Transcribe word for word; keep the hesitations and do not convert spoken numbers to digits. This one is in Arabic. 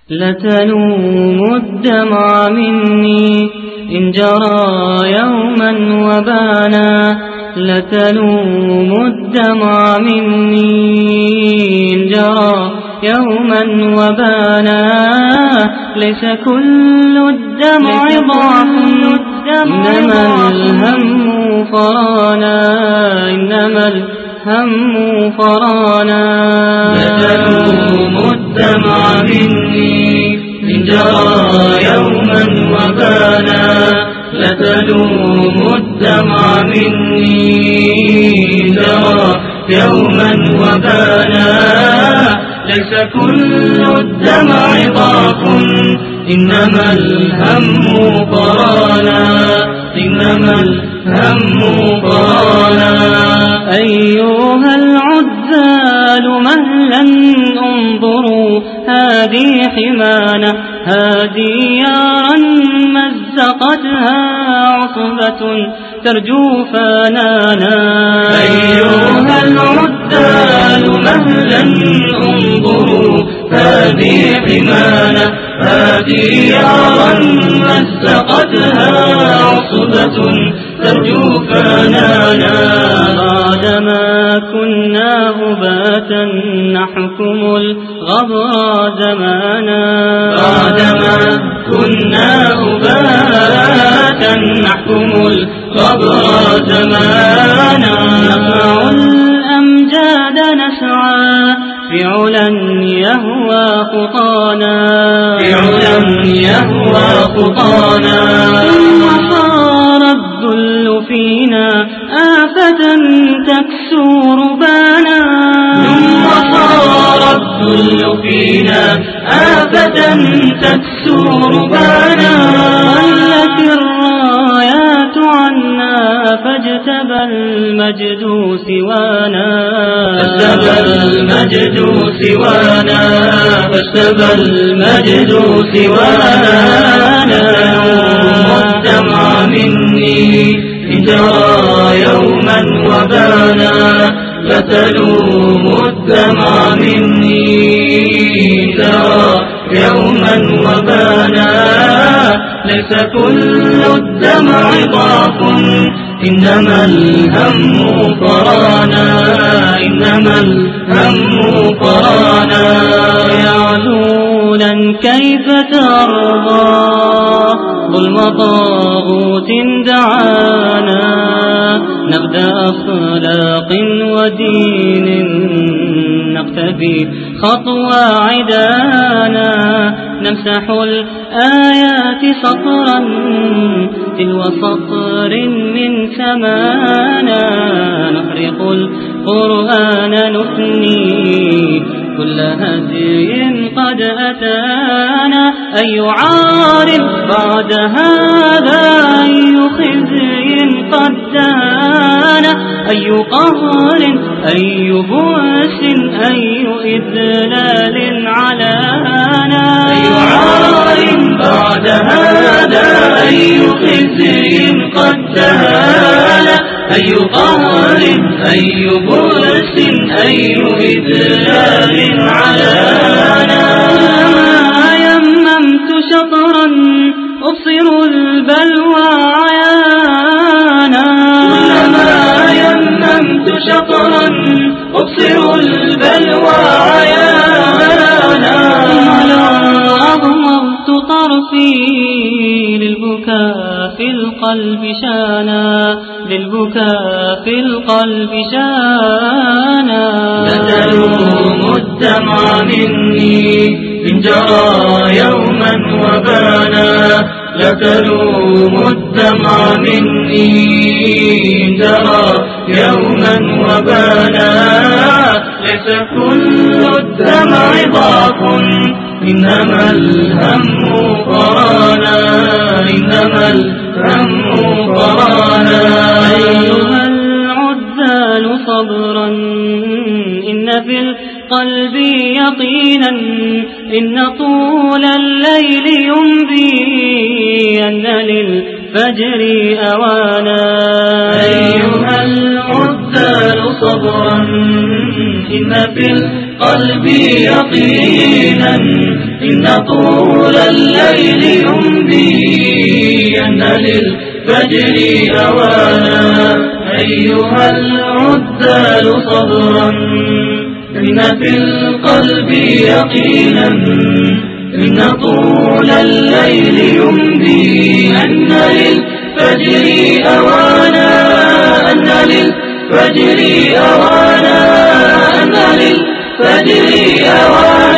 لتلوم الدمع مني إن جرى يوما وبانا، لتلوم الدمع مني إن جرى يوما وبانا. ليس كل الدمع ضعف إنما الهم فرانا، إنما الهم فرانا. لتلوم الدمع مني إن جرى يوما وبانا، لتلوم الدمع مني إن جرى يوما وبانا. ليس كل الدمع ضعف إنما الهم قرانا، إنما الهم قرانا. أيها العذال مهلا انظروا هذه حمانة، هذه يارا مزقتها عصبة ترجو فنانا. أيها العذال مهلا انظروا هذه حمانة، هذه يارا مزقتها عصبة ترجو فنانا. بعدما كنا أباتا نحكم الغبر زمانا، بعدما كنا أباتا نحكم الغبر زمانا. نقع الأمجاد نسعى في علا يهوى خطانا، في علا يهوى خطانا. ثم صار الذل فينا آفة تكسو ربانا، ثم صار الذل فينا آفة تكسو ربانا. ولت الرايات عنا فاجتبى المجد سوانا، فاجتبى المجد سوانا، فاجتبى المجد سوانا. الدمع مني إن جرى يوما وبانا، لتلوم الدمع مني إن جرى يوما وبانا. ليس كل الدمع ضعف إنما الهم قرانا، إنما الهم قرانا. يعلولا كيف ترضى ظلم طاغوت دعانا، نبدأ أخلاق ودين نقتفي خطوى عدانا. نمسح الآيات سطرا تلو سطر من سمانا، نحرق القرآن نثني كل هدي قد أتانا. أي عار بعد هذا، أي خزي قد دانا. أي قهر أي بؤس أي إذلال علانا. أي عار بعد هذا، أي خزي قد دانا. أي قهر أي بؤس أي إذلال علانا. كلما يممت شطرا أبصر البلوى عيانا، كلما يممت شطرا أبصر البلوى عيانا. أضمرت طرفي للبكاء في القلب شانا، للبكاء في القلب شانا. لتلوم الدمع مني إن جرى يوما وبانا، لتلوم الدمع مني إن جرى يوما وبانا. ليس كل الدمع ضعف إنما الهم قرانا، إنما الهم قرانا. أيها العذال صبرا إن في القلب يقينا، إن طول الليل يمضي أن للفجر أوانا. أيها العذال صبرا إن في القلب يقينا، إن طول الليل يمضي أن للفجر أوانا أيها العذال صبرا إن في القلب يقينا إن طول الليل يمضي أن للفجر أوانا أن للفجر أوانا أن للفجر أوانا